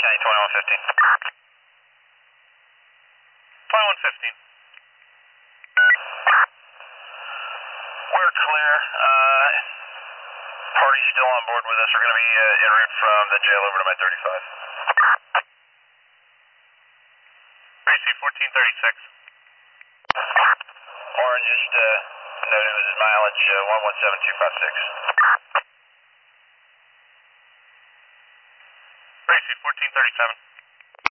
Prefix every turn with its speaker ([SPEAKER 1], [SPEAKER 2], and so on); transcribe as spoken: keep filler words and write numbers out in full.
[SPEAKER 1] County twenty-one fifteen.
[SPEAKER 2] twenty-one fifteen.
[SPEAKER 1] We're clear. Uh, party's still on board with us. We're going to be uh, en route from the jail over to my thirty-five.
[SPEAKER 2] Tracy, fourteen thirty-six.
[SPEAKER 1] Warren just uh, noted his mileage uh, one one seven two five six.
[SPEAKER 2] Tracy, fourteen thirty-seven.